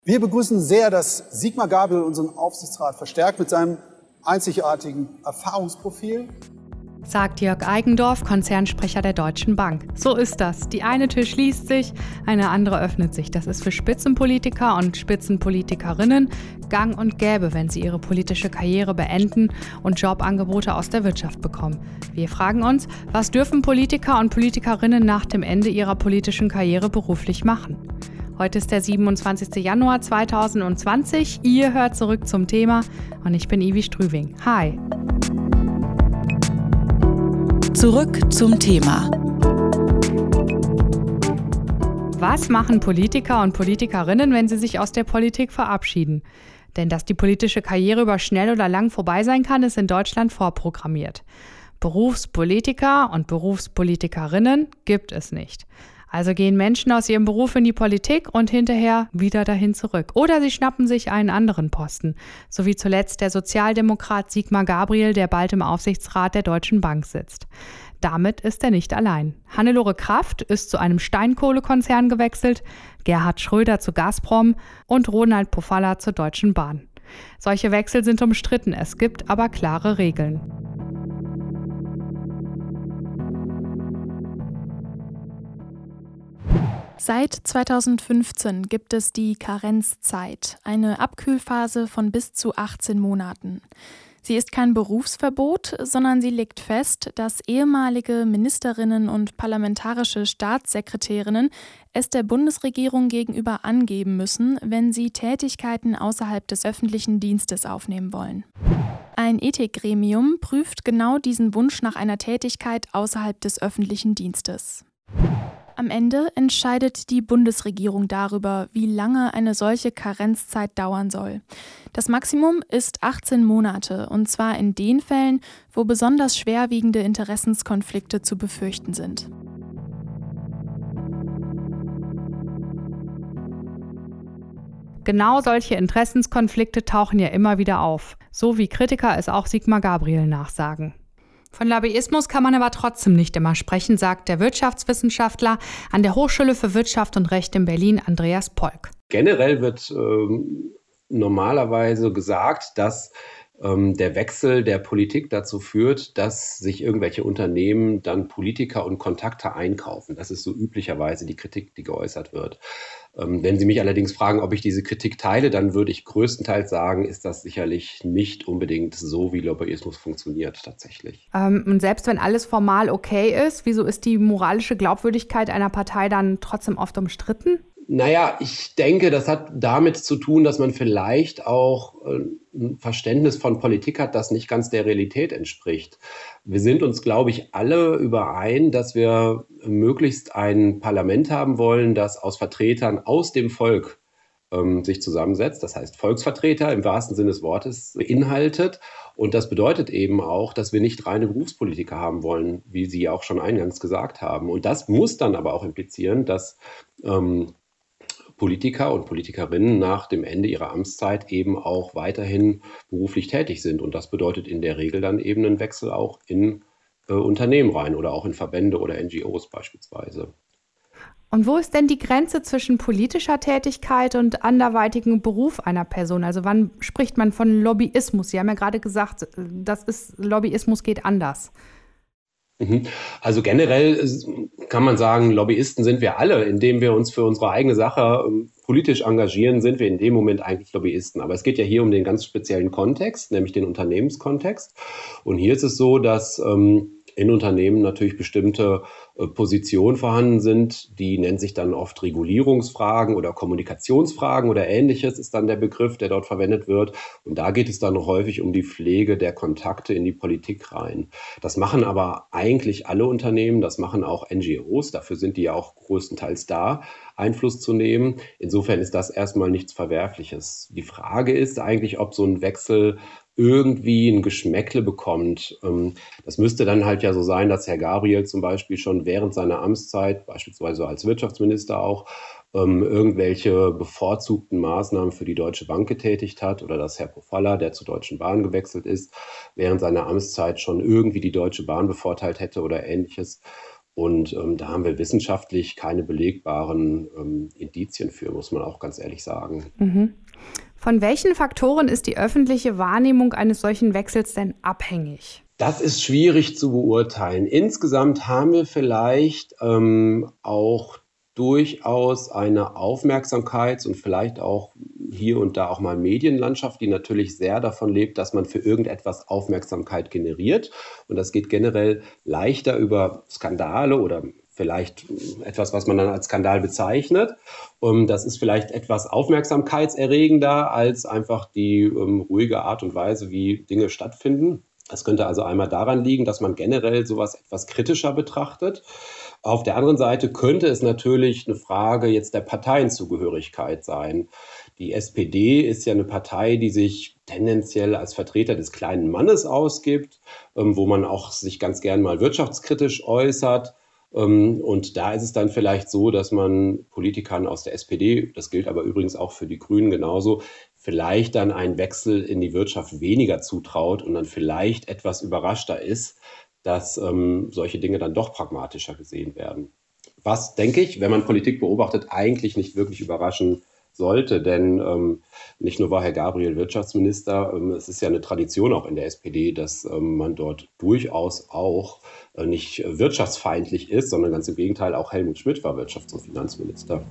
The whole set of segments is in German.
Wir begrüßen sehr, dass Sigmar Gabriel unseren Aufsichtsrat verstärkt mit seinem einzigartigen Erfahrungsprofil. Sagt Jörg Eigendorf, Konzernsprecher der Deutschen Bank. So ist das. Die eine Tür schließt sich, eine andere öffnet sich. Das ist für Spitzenpolitiker und Spitzenpolitikerinnen gang und gäbe, wenn sie ihre politische Karriere beenden und Jobangebote aus der Wirtschaft bekommen. Wir fragen uns, was dürfen Politiker und Politikerinnen nach dem Ende ihrer politischen Karriere beruflich machen? Heute ist der 27. Januar 2020. Ihr hört zurück zum Thema und ich bin Ivi Strüving. Hi! Zurück zum Thema. Was machen Politiker und Politikerinnen, wenn sie sich aus der Politik verabschieden? Denn dass die politische Karriere über schnell oder lang vorbei sein kann, ist in Deutschland vorprogrammiert. Berufspolitiker und Berufspolitikerinnen gibt es nicht. Also gehen Menschen aus ihrem Beruf in die Politik und hinterher wieder dahin zurück. Oder sie schnappen sich einen anderen Posten, so wie zuletzt der Sozialdemokrat Sigmar Gabriel, der bald im Aufsichtsrat der Deutschen Bank sitzt. Damit ist er nicht allein. Hannelore Kraft ist zu einem Steinkohlekonzern gewechselt, Gerhard Schröder zu Gazprom und Ronald Pofalla zur Deutschen Bahn. Solche Wechsel sind umstritten, es gibt aber klare Regeln. Seit 2015 gibt es die Karenzzeit, eine Abkühlphase von bis zu 18 Monaten. Sie ist kein Berufsverbot, sondern sie legt fest, dass ehemalige Ministerinnen und parlamentarische Staatssekretärinnen es der Bundesregierung gegenüber angeben müssen, wenn sie Tätigkeiten außerhalb des öffentlichen Dienstes aufnehmen wollen. Ein Ethikgremium prüft genau diesen Wunsch nach einer Tätigkeit außerhalb des öffentlichen Dienstes. Am Ende entscheidet die Bundesregierung darüber, wie lange eine solche Karenzzeit dauern soll. Das Maximum ist 18 Monate, und zwar in den Fällen, wo besonders schwerwiegende Interessenskonflikte zu befürchten sind. Genau solche Interessenskonflikte tauchen ja immer wieder auf, so wie Kritiker es auch Sigmar Gabriel nachsagen. Von Lobbyismus kann man aber trotzdem nicht immer sprechen, sagt der Wirtschaftswissenschaftler an der Hochschule für Wirtschaft und Recht in Berlin, Andreas Polk. Generell wird normalerweise gesagt, dass der Wechsel der Politik dazu führt, dass sich irgendwelche Unternehmen dann Politiker und Kontakte einkaufen. Das ist so üblicherweise die Kritik, die geäußert wird. Wenn Sie mich allerdings fragen, ob ich diese Kritik teile, dann würde ich größtenteils sagen, ist das sicherlich nicht unbedingt so, wie Lobbyismus funktioniert tatsächlich. Und selbst wenn alles formal okay ist, wieso ist die moralische Glaubwürdigkeit einer Partei dann trotzdem oft umstritten? Naja, ich denke, das hat damit zu tun, dass man vielleicht auch ein Verständnis von Politik hat, das nicht ganz der Realität entspricht. Wir sind uns, glaube ich, alle überein, dass wir möglichst ein Parlament haben wollen, das aus Vertretern aus dem Volk sich zusammensetzt. Das heißt, Volksvertreter im wahrsten Sinne des Wortes beinhaltet. Und das bedeutet eben auch, dass wir nicht reine Berufspolitiker haben wollen, wie Sie auch schon eingangs gesagt haben. Und das muss dann aber auch implizieren, dass Politiker und Politikerinnen nach dem Ende ihrer Amtszeit eben auch weiterhin beruflich tätig sind. Und das bedeutet in der Regel dann eben einen Wechsel auch in Unternehmen rein oder auch in Verbände oder NGOs beispielsweise. Und wo ist denn die Grenze zwischen politischer Tätigkeit und anderweitigem Beruf einer Person? Also wann spricht man von Lobbyismus? Sie haben ja gerade gesagt, Lobbyismus geht anders. Also generell kann man sagen, Lobbyisten sind wir alle. Indem wir uns für unsere eigene Sache politisch engagieren, sind wir in dem Moment eigentlich Lobbyisten. Aber es geht ja hier um den ganz speziellen Kontext, nämlich den Unternehmenskontext. Und hier ist es so, dass in Unternehmen natürlich bestimmte Positionen vorhanden sind, die nennen sich dann oft Regulierungsfragen oder Kommunikationsfragen oder Ähnliches ist dann der Begriff, der dort verwendet wird. Und da geht es dann häufig um die Pflege der Kontakte in die Politik rein. Das machen aber eigentlich alle Unternehmen, das machen auch NGOs, dafür sind die ja auch größtenteils da, Einfluss zu nehmen. Insofern ist das erstmal nichts Verwerfliches. Die Frage ist eigentlich, ob so ein Wechsel irgendwie ein Geschmäckle bekommt. Das müsste dann halt ja so sein, dass Herr Gabriel zum Beispiel schon während seiner Amtszeit, beispielsweise als Wirtschaftsminister auch, irgendwelche bevorzugten Maßnahmen für die Deutsche Bank getätigt hat oder dass Herr Pofalla, der zur Deutschen Bahn gewechselt ist, während seiner Amtszeit schon irgendwie die Deutsche Bahn bevorteilt hätte oder Ähnliches. Und da haben wir wissenschaftlich keine belegbaren Indizien für, muss man auch ganz ehrlich sagen. Mhm. Von welchen Faktoren ist die öffentliche Wahrnehmung eines solchen Wechsels denn abhängig? Das ist schwierig zu beurteilen. Insgesamt haben wir vielleicht auch durchaus eine Aufmerksamkeits- und vielleicht auch hier und da auch mal Medienlandschaft, die natürlich sehr davon lebt, dass man für irgendetwas Aufmerksamkeit generiert. Und das geht generell leichter über Skandale oder vielleicht etwas, was man dann als Skandal bezeichnet. Das ist vielleicht etwas aufmerksamkeitserregender als einfach die ruhige Art und Weise, wie Dinge stattfinden. Das könnte also einmal daran liegen, dass man generell sowas etwas kritischer betrachtet. Auf der anderen Seite könnte es natürlich eine Frage jetzt der Parteienzugehörigkeit sein. Die SPD ist ja eine Partei, die sich tendenziell als Vertreter des kleinen Mannes ausgibt, wo man auch sich ganz gern mal wirtschaftskritisch äußert. Und da ist es dann vielleicht so, dass man Politikern aus der SPD, das gilt aber übrigens auch für die Grünen genauso, vielleicht dann einen Wechsel in die Wirtschaft weniger zutraut und dann vielleicht etwas überraschter ist, dass solche Dinge dann doch pragmatischer gesehen werden. Was, denke ich, wenn man Politik beobachtet, eigentlich nicht wirklich überraschen sollte, denn nicht nur war Herr Gabriel Wirtschaftsminister, es ist ja eine Tradition auch in der SPD, dass man dort durchaus auch nicht wirtschaftsfeindlich ist, sondern ganz im Gegenteil, auch Helmut Schmidt war Wirtschafts- und Finanzminister.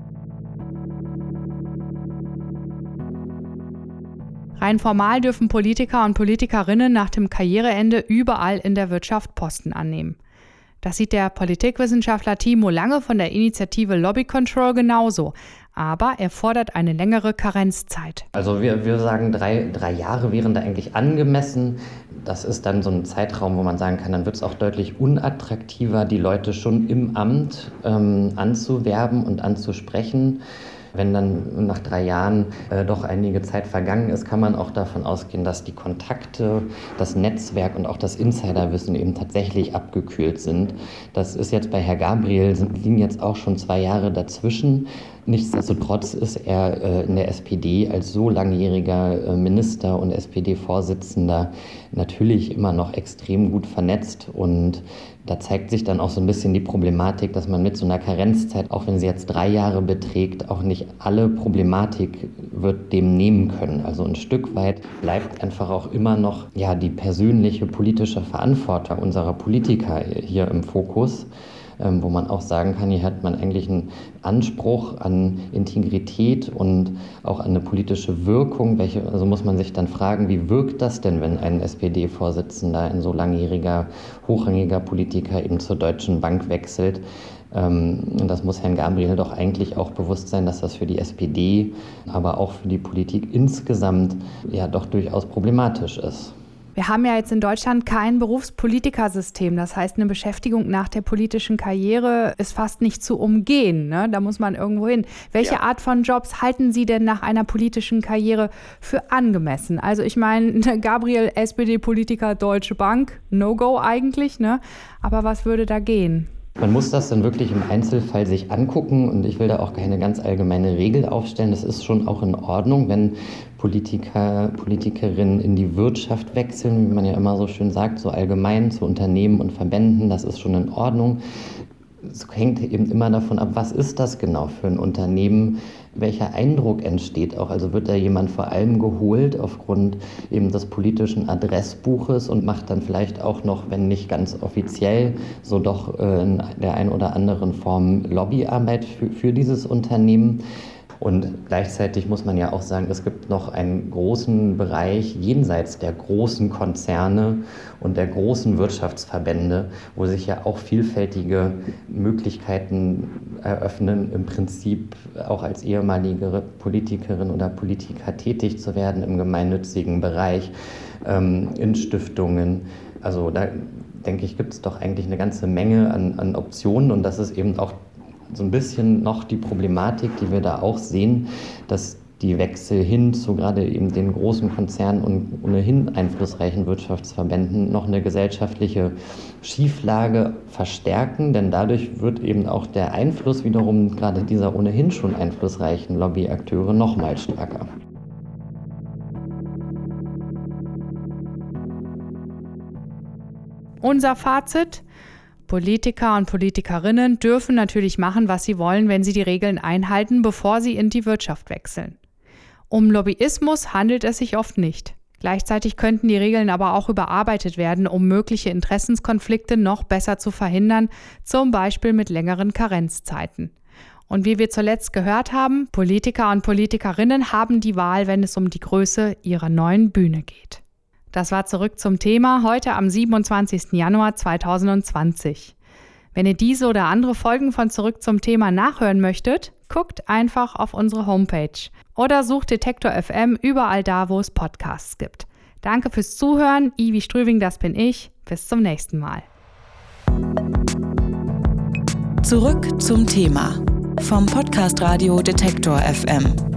Rein formal dürfen Politiker und Politikerinnen nach dem Karriereende überall in der Wirtschaft Posten annehmen. Das sieht der Politikwissenschaftler Timo Lange von der Initiative Lobby Control genauso. Aber er fordert eine längere Karenzzeit. Also wir sagen, drei Jahre wären da eigentlich angemessen. Das ist dann so ein Zeitraum, wo man sagen kann, dann wird es auch deutlich unattraktiver, die Leute schon im Amt anzuwerben und anzusprechen. Wenn dann nach 3 Jahren doch einige Zeit vergangen ist, kann man auch davon ausgehen, dass die Kontakte, das Netzwerk und auch das Insiderwissen eben tatsächlich abgekühlt sind. Das ist jetzt bei Herr Gabriel, liegen jetzt auch schon 2 Jahre dazwischen. Nichtsdestotrotz ist er in der SPD als so langjähriger Minister und SPD-Vorsitzender natürlich immer noch extrem gut vernetzt. Und da zeigt sich dann auch so ein bisschen die Problematik, dass man mit so einer Karenzzeit, auch wenn sie jetzt 3 Jahre beträgt, auch nicht alle Problematik wird dem nehmen können. Also ein Stück weit bleibt einfach auch immer noch die persönliche politische Verantwortung unserer Politiker hier im Fokus. Wo man auch sagen kann, hier hat man eigentlich einen Anspruch an Integrität und auch an eine politische Wirkung. Also muss man sich dann fragen, wie wirkt das denn, wenn ein SPD-Vorsitzender, ein so langjähriger, hochrangiger Politiker eben zur Deutschen Bank wechselt? Und das muss Herrn Gabriel doch eigentlich auch bewusst sein, dass das für die SPD, aber auch für die Politik insgesamt doch durchaus problematisch ist. Wir haben ja jetzt in Deutschland kein Berufspolitikersystem. Das heißt, eine Beschäftigung nach der politischen Karriere ist fast nicht zu umgehen, ne? Da muss man irgendwo hin. Welche Art von Jobs halten Sie denn nach einer politischen Karriere für angemessen? Also ich meine, Gabriel, SPD-Politiker, Deutsche Bank, No-Go eigentlich, ne? Aber was würde da gehen? Man muss das dann wirklich im Einzelfall sich angucken und ich will da auch keine ganz allgemeine Regel aufstellen. Das ist schon auch in Ordnung, wenn Politiker, Politikerinnen in die Wirtschaft wechseln, wie man ja immer so schön sagt, so allgemein zu Unternehmen und Verbänden, das ist schon in Ordnung. Es hängt eben immer davon ab, was ist das genau für ein Unternehmen, welcher Eindruck entsteht auch. Also wird da jemand vor allem geholt aufgrund eben des politischen Adressbuches und macht dann vielleicht auch noch, wenn nicht ganz offiziell, so doch in der einen oder anderen Form Lobbyarbeit für dieses Unternehmen. Und gleichzeitig muss man ja auch sagen, es gibt noch einen großen Bereich jenseits der großen Konzerne und der großen Wirtschaftsverbände, wo sich ja auch vielfältige Möglichkeiten eröffnen, im Prinzip auch als ehemalige Politikerin oder Politiker tätig zu werden im gemeinnützigen Bereich, in Stiftungen. Also da denke ich, gibt es doch eigentlich eine ganze Menge an Optionen und das ist eben auch so ein bisschen noch die Problematik, die wir da auch sehen, dass die Wechsel hin zu gerade eben den großen Konzernen und ohnehin einflussreichen Wirtschaftsverbänden noch eine gesellschaftliche Schieflage verstärken, denn dadurch wird eben auch der Einfluss wiederum gerade dieser ohnehin schon einflussreichen Lobbyakteure noch mal stärker. Unser Fazit: Politiker und Politikerinnen dürfen natürlich machen, was sie wollen, wenn sie die Regeln einhalten, bevor sie in die Wirtschaft wechseln. Um Lobbyismus handelt es sich oft nicht. Gleichzeitig könnten die Regeln aber auch überarbeitet werden, um mögliche Interessenskonflikte noch besser zu verhindern, zum Beispiel mit längeren Karenzzeiten. Und wie wir zuletzt gehört haben, Politiker und Politikerinnen haben die Wahl, wenn es um die Größe ihrer neuen Bühne geht. Das war Zurück zum Thema, heute am 27. Januar 2020. Wenn ihr diese oder andere Folgen von Zurück zum Thema nachhören möchtet, guckt einfach auf unsere Homepage oder sucht Detektor FM überall da, wo es Podcasts gibt. Danke fürs Zuhören. Ivi Strüving, das bin ich. Bis zum nächsten Mal. Zurück zum Thema vom Podcast Radio Detektor FM.